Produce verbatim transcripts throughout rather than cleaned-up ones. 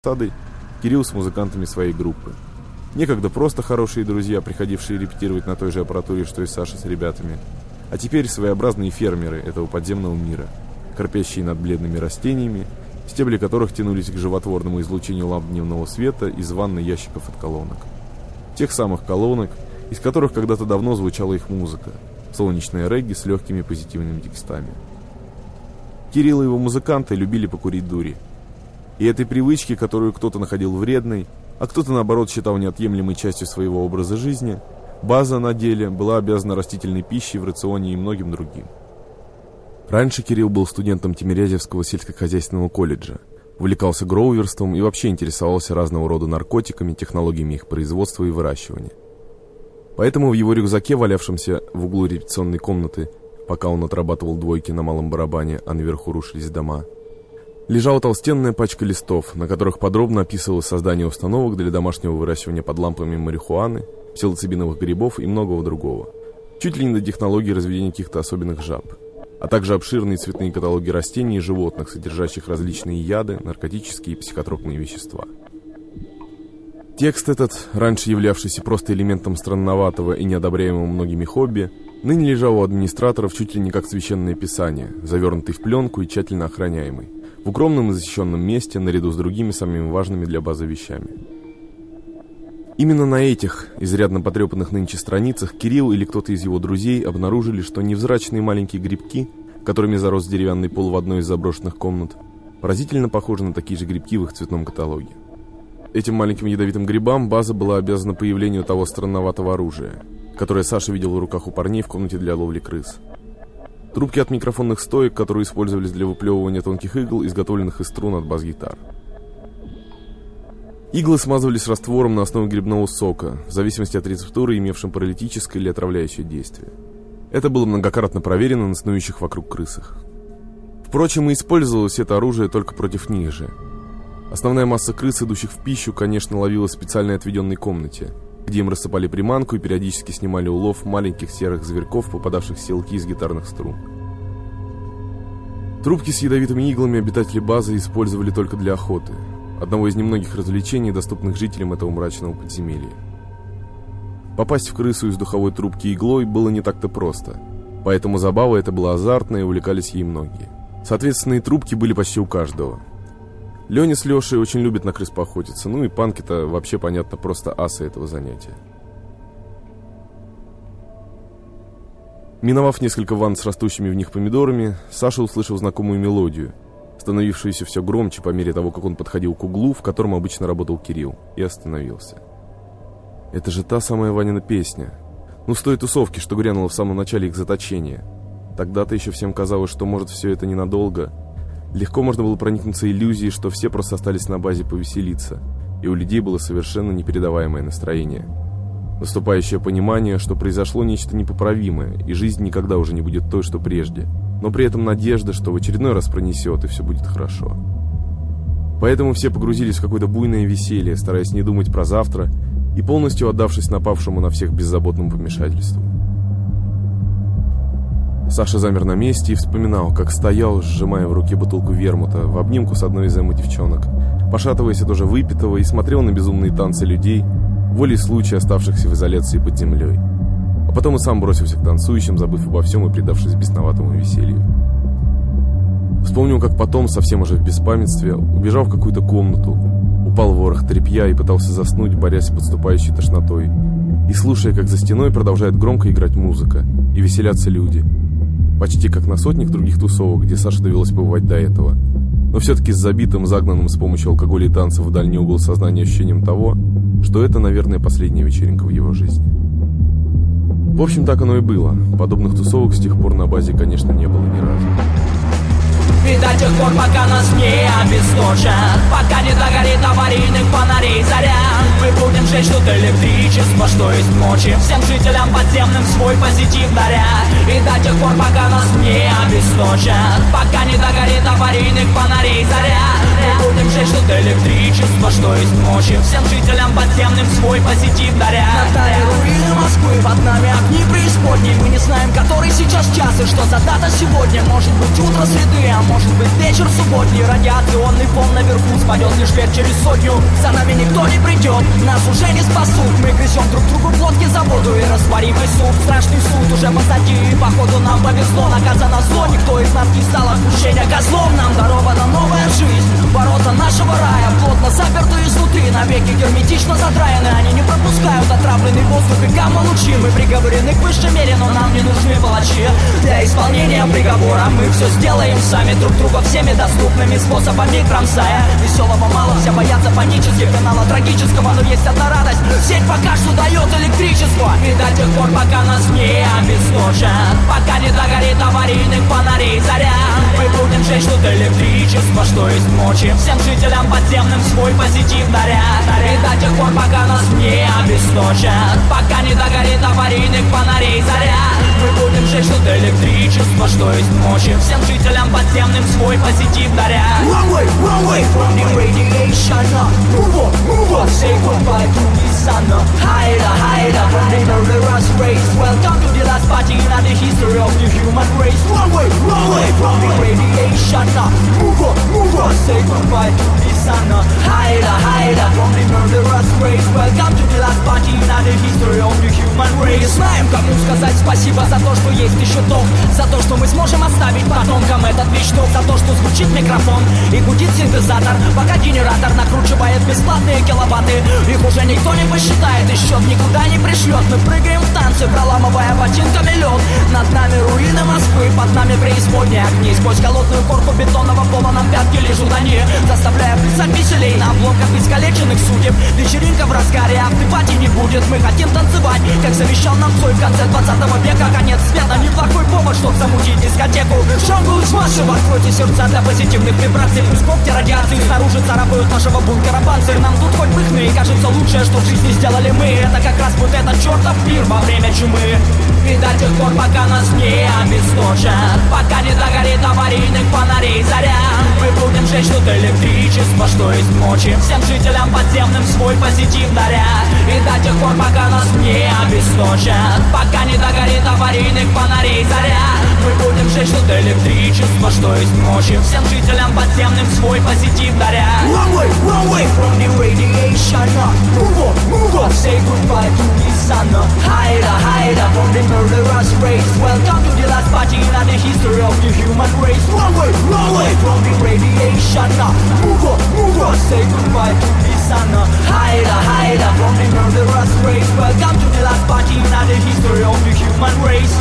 Садой Кирилл с музыкантами своей группы. Некогда просто хорошие друзья, приходившие репетировать на той же аппаратуре, что и Саша с ребятами, а теперь своеобразные фермеры этого подземного мира, корпящие над бледными растениями, стебли которых тянулись к животворному излучению ламп дневного света из ванны ящиков от колонок. Тех самых колонок, из которых когда-то давно звучала их музыка, солнечная регги с легкими позитивными текстами. Кирилл и его музыканты любили покурить дури. И этой привычки, которую кто-то находил вредной, а кто-то, наоборот, считал неотъемлемой частью своего образа жизни, база на деле была обязана растительной пищей в рационе и многим другим. Раньше Кирилл был студентом Тимирязевского сельскохозяйственного колледжа, увлекался гроуверством и вообще интересовался разного рода наркотиками, технологиями их производства и выращивания. Поэтому в его рюкзаке, валявшемся в углу репетиционной комнаты, пока он отрабатывал двойки на малом барабане, а наверху рушились дома, лежала толстенная пачка листов, на которых подробно описывалось создание установок для домашнего выращивания под лампами марихуаны, псилоцибиновых грибов и многого другого, чуть ли не до технологий разведения каких-то особенных жаб, а также обширные цветные каталоги растений и животных, содержащих различные яды, наркотические и психотропные вещества. Текст этот, раньше являвшийся просто элементом странноватого и неодобряемого многими хобби, ныне лежал у администраторов чуть ли не как священное писание, завернутый в пленку и тщательно охраняемый, в укромном и защищенном месте, наряду с другими самыми важными для базы вещами. Именно на этих, изрядно потрепанных нынче страницах, Кирилл или кто-то из его друзей обнаружили, что невзрачные маленькие грибки, которыми зарос деревянный пол в одной из заброшенных комнат, поразительно похожи на такие же грибки в их цветном каталоге. Этим маленьким ядовитым грибам база была обязана появлению того странноватого оружия, которое Саша видел в руках у парней в комнате для ловли крыс. Трубки от микрофонных стоек, которые использовались для выплевывания тонких игл, изготовленных из струн от бас-гитар. Иглы смазывались раствором на основе грибного сока, в зависимости от рецептуры, имевшим паралитическое или отравляющее действие. Это было многократно проверено на снующих вокруг крысах. Впрочем, и использовалось это оружие только против них же. Основная масса крыс, идущих в пищу, конечно, ловилась в специальной отведенной комнате, где им рассыпали приманку и периодически снимали улов маленьких серых зверьков, попадавших в селки из гитарных струн. Трубки с ядовитыми иглами обитатели базы использовали только для охоты, одного из немногих развлечений, доступных жителям этого мрачного подземелья. Попасть в крысу из духовой трубки иглой было не так-то просто, поэтому забава эта была азартная и увлекались ей многие. Соответственно, и трубки были почти у каждого. Леня с Лешей очень любят на крыс поохотиться, ну и панки-то вообще, понятно, просто асы этого занятия. Миновав несколько ванн с растущими в них помидорами, Саша услышал знакомую мелодию, становившуюся все громче по мере того, как он подходил к углу, в котором обычно работал Кирилл, и остановился. Это же та самая Ванина песня. Ну, с той тусовки, что грянула в самом начале их заточения. Тогда-то еще всем казалось, что может все это ненадолго. Легко можно было проникнуться иллюзией, что все просто остались на базе повеселиться, и у людей было совершенно непередаваемое настроение. Наступающее понимание, что произошло нечто непоправимое, и жизнь никогда уже не будет той, что прежде, но при этом надежда, что в очередной раз пронесет, и все будет хорошо. Поэтому все погрузились в какое-то буйное веселье, стараясь не думать про завтра и полностью отдавшись напавшему на всех беззаботному помешательству. Саша замер на месте и вспоминал, как стоял, сжимая в руке бутылку вермута, в обнимку с одной из эмо-девчонок, пошатываясь от уже выпитого, и смотрел на безумные танцы людей, волей случая оставшихся в изоляции под землей. А потом и сам бросился к танцующим, забыв обо всем и предавшись бесноватому веселью. Вспомнил, как потом, совсем уже в беспамятстве, убежал в какую-то комнату, упал в ворох тряпья и пытался заснуть, борясь с подступающей тошнотой, и слушая, как за стеной продолжает громко играть музыка, и веселятся люди. Почти как на сотнях других тусовок, где Саше довелось побывать до этого. Но все-таки с забитым, загнанным с помощью алкоголя и танцев в дальний угол сознания ощущением того, что это, наверное, последняя вечеринка в его жизни. В общем, так оно и было. Подобных тусовок с тех пор на базе, конечно, не было ни разу. И до тех пор, пока нас не обесточат, пока не догорит аварийный фонарей заря. Мы будем жечь тут электричество, что есть ночи, всем жителям подземным свой позитив даря. И до тех пор, пока нас не обесточат, пока не догорит аварийных фонарей заря. Мы будем жечь тут электричество, что есть ночи, всем жителям подземным свой позитив даря. Над нами руины Москвы, под нами огни преисподней. Мы не знаем, который сейчас час и что за дата сегодня. Может быть утро среды, а может быть вечер субботний. Радиационный фон наверху спадет лишь лет через сотню. За нами никто не придет, нас уже не спасут. Мы грызем друг другу плотки за воду и растворимый суп. Страшный суд уже позади, и походу нам повезло. Наказано зло, никто из нас не стал отпущения козлом. Нам дарована новая жизнь, ворота нашего рая плотно заперты изнутри, навеки герметично задраены. Они не пропускают отравленный воздух и гамма-лучи. Мы приговорены к высшей мере, но нам не нужны палачи. Для исполнения приговора мы все сделаем сами, друг друга всеми доступными способами кромсая. Веселого мало, все боятся панических финала трагического, но есть одна радость: сеть пока что дает электричество. И до тех пор, пока нас не обесточат, пока не догорит аварийных фонарей заря, мы будем жечь тут электричество, что есть мочи, всем жителям подземным свой позитив даря. И до тех пор, пока нас не обесточат, пока не догорит аварийных фонарей заря, мы будем жечь тут электричество, что есть мочи, всем жителям подземным свой позитив даря. One way, one way from the radiation. Move on, move on, say goodbye to the sun. Hide, hide from the murderous race. Welcome to the last party in the history of the human race. One way, one way from the radiation. Move on, move on, say goodbye to the sun. Hide, hide from the murderous race. Welcome to the last party in the history of the human race. Знаем, кому сказать спасибо за то, что есть еще ток, за то, что мы сможем оставить потомкам этот вещдок, за то, что звучит микрофон и гудит синтезатор, пока генератор накручивает бесплатные киловатты. Их уже никто не посчитает и счет никуда не пришлет. Мы прыгаем в танцы, проламывая ботинками лед. Над нами руины Москвы, под нами преисподние огни. Сквозь холодную корку бетонного пола нам пятки лежат они, заставляя плясать веселей на обломках искалеченных судеб. Вечеринка в разгаре, автопати не будет. Мы хотим танцевать, как завещал нам Цой в конце двадцатого века. Конец света неплохой повод, чтоб замутить дискотеку. Шоу с массив, откройте сердца для позитивных вибраций. Пусть когти радиации снаружи царапают нашего бункера панцирь. Нам тут хоть быхны, и кажется лучшее, что в жизни сделали мы. Это как раз вот этот чертов мир во время чумы. И до тех пор, пока нас не обесточат, пока не догорит аварийных фонарей заря, мы будем жечь тут электричество, что есть мочи, всем жителям подземным свой позитив даря. И до тех пор, пока нас не обесточат, пока не догорит аварийных фонарей заря, мы будем жечь тут электричество, что есть мочи, всем жителям подземным свой позитив даря. One way, one way from the radiation. Move on, move on, say goodbye to the sun. Hide, hide from the murderous race. Welcome to the last party in the history of the human race. One way, one way from the radiation. Move on, move on, say goodbye to the sun. Hide, hide from the murderous race. Welcome to the last party in the history of the human race.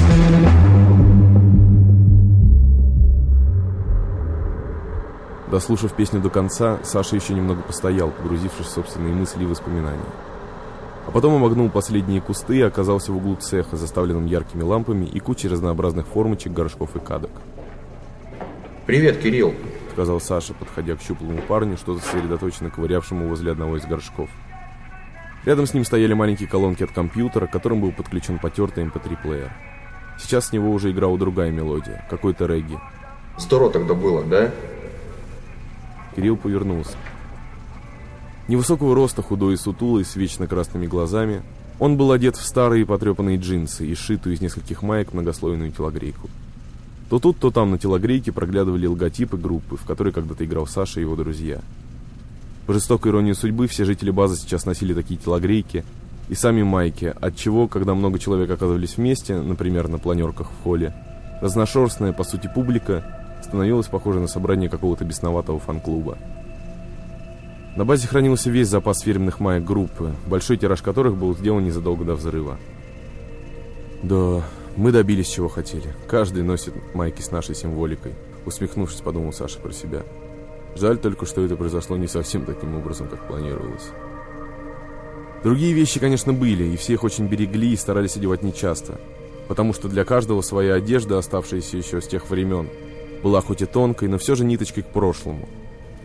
Дослушав песню до конца, Саша еще немного постоял, погрузившись в собственные мысли и воспоминания. А потом обогнул последние кусты и оказался в углу цеха, заставленном яркими лампами и кучей разнообразных формочек, горшков и кадок. «Привет, Кирилл», — сказал Саша, подходя к щуплому парню, что-то сосредоточенно ковырявшему возле одного из горшков. Рядом с ним стояли маленькие колонки от компьютера, к которым был подключен потертый эм пэ три-плеер. Сейчас с него уже играла другая мелодия, какой-то регги. «Здорово тогда было, да?» Кирилл повернулся. Невысокого роста, худой и сутулый, с вечно красными глазами, он был одет в старые потрепанные джинсы и сшитую из нескольких маек многослойную телогрейку. То тут, то там на телогрейке проглядывали логотипы группы, в которой когда-то играл Саша и его друзья. По жестокой иронии судьбы, все жители базы сейчас носили такие телогрейки и сами майки, отчего, когда много человек оказывались вместе, например, на планерках в холле, разношерстная, по сути, публика становилась похожа на собрание какого-то бесноватого фан-клуба. На базе хранился весь запас фирменных маек группы, большой тираж которых был сделан незадолго до взрыва. «Да, мы добились, чего хотели. Каждый носит майки с нашей символикой», — усмехнувшись, подумал Саша про себя. «Жаль только, что это произошло не совсем таким образом, как планировалось». Другие вещи, конечно, были, и все их очень берегли и старались одевать нечасто, потому что для каждого своя одежда, оставшаяся еще с тех времен, была хоть и тонкой, но все же ниточкой к прошлому.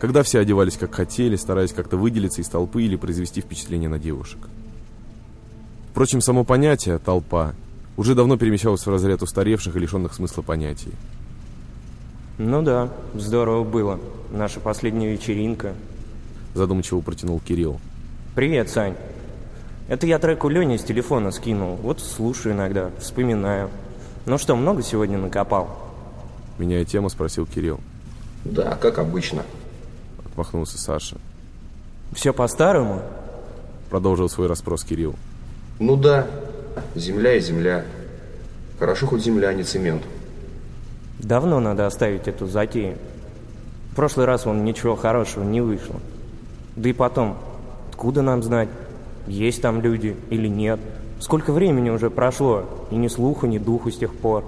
когда все одевались как хотели, стараясь как-то выделиться из толпы или произвести впечатление на девушек. Впрочем, само понятие «толпа» уже давно перемещалось в разряд устаревших и лишенных смысла понятий. Ну да, здорово было. Наша последняя вечеринка. Задумчиво протянул Кирилл. Привет, Сань. Это я трек у Лени с телефона скинул. Вот слушаю иногда, вспоминаю. Ну что, много сегодня накопал? Меняя тему, спросил Кирилл. Да, как обычно. Отмахнулся Саша. Все по-старому? Продолжил свой расспрос Кирилл. Ну да, земля и земля. Хорошо, хоть земля, а не цемент. Давно надо оставить эту затею. В прошлый раз вон ничего хорошего не вышло. Да и потом, откуда нам знать, есть там люди или нет? Сколько времени уже прошло, и ни слуху, ни духу с тех пор.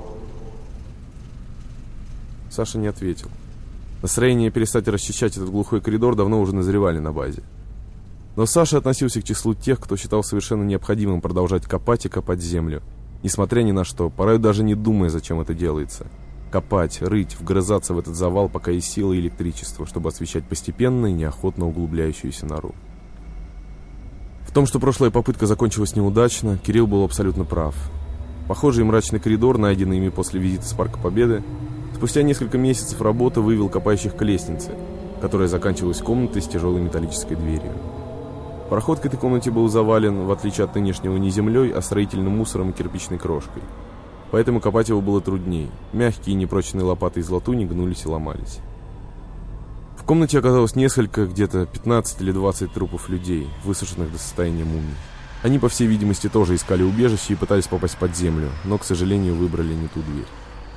Саша не ответил. Настроение перестать расчищать этот глухой коридор давно уже назревали на базе. Но Саша относился к числу тех, кто считал совершенно необходимым продолжать копать и копать землю, несмотря ни на что, порой даже не думая, зачем это делается. Копать, рыть, вгрызаться в этот завал, пока есть сила и электричество, чтобы освещать постепенно и неохотно углубляющуюся нору. В том, что прошлая попытка закончилась неудачно, Кирилл был абсолютно прав. Похожий мрачный коридор, найденный ими после визита с Парка Победы, спустя несколько месяцев работы вывел копающих к лестнице, которая заканчивалась комнатой с тяжелой металлической дверью. Проход к этой комнате был завален, в отличие от нынешнего, не землей, а строительным мусором и кирпичной крошкой. Поэтому копать его было трудней. Мягкие и непрочные лопаты из латуни гнулись и ломались. В комнате оказалось несколько, где-то пятнадцать или двадцать трупов людей, высушенных до состояния мумий. Они, по всей видимости, тоже искали убежище и пытались попасть под землю, но, к сожалению, выбрали не ту дверь.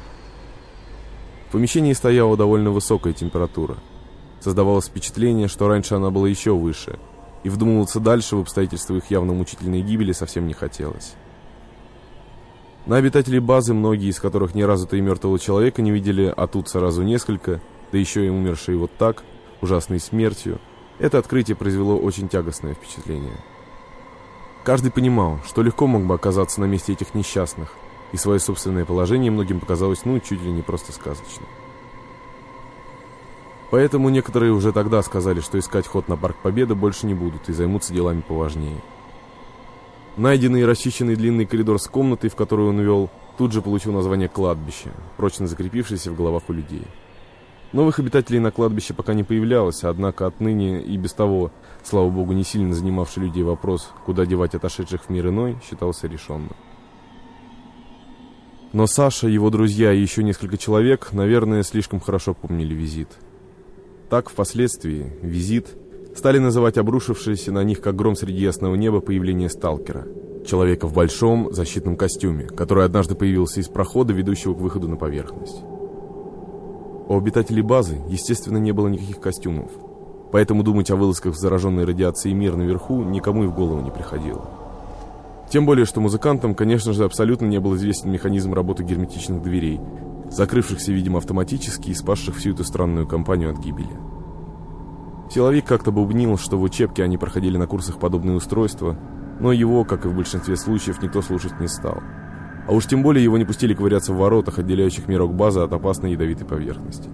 В помещении стояла довольно высокая температура. Создавалось впечатление, что раньше она была еще выше, и вдумываться дальше в обстоятельства их явно мучительной гибели совсем не хотелось. На обитателей базы, многие из которых ни разу-то и мертвого человека не видели, а тут сразу несколько, да еще и умершие вот так, ужасной смертью, это открытие произвело очень тягостное впечатление. Каждый понимал, что легко мог бы оказаться на месте этих несчастных, и свое собственное положение многим показалось, ну, чуть ли не просто сказочным. Поэтому некоторые уже тогда сказали, что искать ход на Парк Победы больше не будут и займутся делами поважнее. Найденный и расчищенный длинный коридор с комнатой, в которую он вел, тут же получил название «кладбище», прочно закрепившееся в головах у людей. Новых обитателей на кладбище пока не появлялось, однако отныне и без того, слава богу, не сильно занимавший людей вопрос, куда девать отошедших в мир иной, считался решенным. Но Саша, его друзья и еще несколько человек, наверное, слишком хорошо помнили визит. Так, впоследствии, визит стали называть обрушившееся на них, как гром среди ясного неба, появление сталкера. Человека в большом защитном костюме, который однажды появился из прохода, ведущего к выходу на поверхность. У обитателей базы, естественно, не было никаких костюмов, поэтому думать о вылазках в зараженной радиацией мир наверху никому и в голову не приходило. Тем более, что музыкантам, конечно же, абсолютно не был известен механизм работы герметичных дверей, закрывшихся, видимо, автоматически и спасших всю эту странную компанию от гибели. Силовик как-то бубнил, что в учебке они проходили на курсах подобные устройства, но его, как и в большинстве случаев, никто слушать не стал. А уж тем более его не пустили ковыряться в воротах, отделяющих мирок базы от опасной ядовитой поверхности.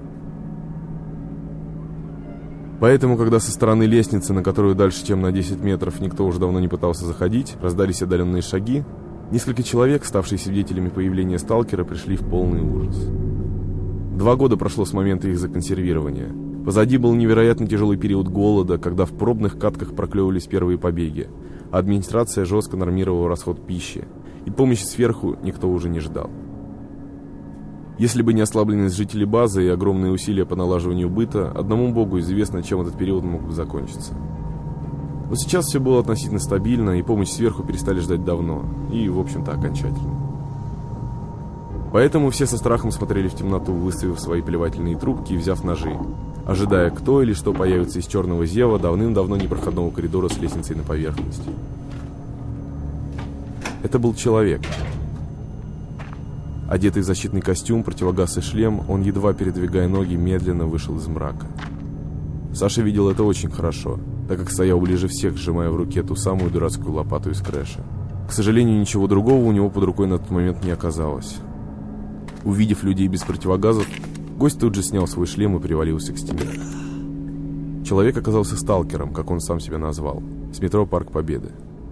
Поэтому, когда со стороны лестницы, на которую дальше, чем на десять метров, никто уже давно не пытался заходить, раздались отдаленные шаги, несколько человек, ставшие свидетелями появления сталкера, пришли в полный ужас. Два года прошло с момента их законсервирования. Позади был невероятно тяжелый период голода, когда в пробных катках проклевывались первые побеги, а администрация жестко нормировала расход пищи, и помощи сверху никто уже не ждал. Если бы не ослабленность жителей базы и огромные усилия по налаживанию быта, одному богу известно, чем этот период мог бы закончиться. Но сейчас все было относительно стабильно, и помощь сверху перестали ждать давно, и, в общем-то, окончательно. Поэтому все со страхом смотрели в темноту, выставив свои плевательные трубки и взяв ножи, ожидая, кто или что появится из черного зева давным-давно непроходного коридора с лестницей на поверхность. Это был человек. Одетый в защитный костюм, противогаз и шлем, он, едва передвигая ноги, медленно вышел из мрака. Саша видел это очень хорошо, так как стоял ближе всех, сжимая в руке ту самую дурацкую лопату из крэша. К сожалению, ничего другого у него под рукой на тот момент не оказалось. Увидев людей без противогазов, гость тут же снял свой шлем и привалился к стене. Человек оказался сталкером, как он сам себя назвал, с метро «Парк Победы».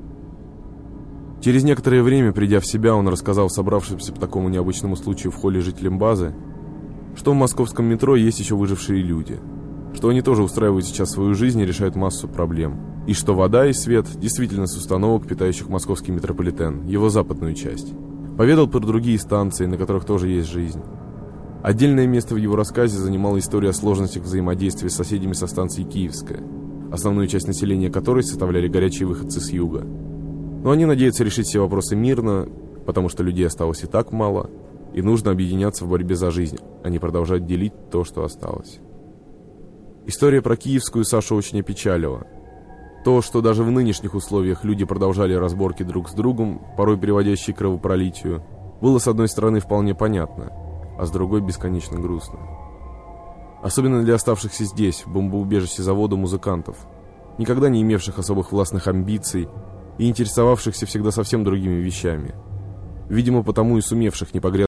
Через некоторое время, придя в себя, он рассказал собравшимся по такому необычному случаю в холле жителям базы, что в московском метро есть еще выжившие люди, что они тоже устраивают сейчас свою жизнь и решают массу проблем, и что вода и свет действительно с установок, питающих московский метрополитен, его западную часть. Поведал про другие станции, на которых тоже есть жизнь. Отдельное место в его рассказе занимала история о сложностях взаимодействия с соседями со станции Киевская, основную часть населения которой составляли горячие выходцы с юга. Но они надеются решить все вопросы мирно, потому что людей осталось и так мало, и нужно объединяться в борьбе за жизнь, а не продолжать делить то, что осталось. История про Киевскую Сашу очень опечалила. То, что даже в нынешних условиях люди продолжали разборки друг с другом, порой приводящие к кровопролитию, было с одной стороны вполне понятно, а с другой бесконечно грустно. Особенно для оставшихся здесь, в бомбоубежище завода музыкантов, никогда не имевших особых властных амбиций и интересовавшихся всегда совсем другими вещами. Видимо, потому и сумевших не погрязнуть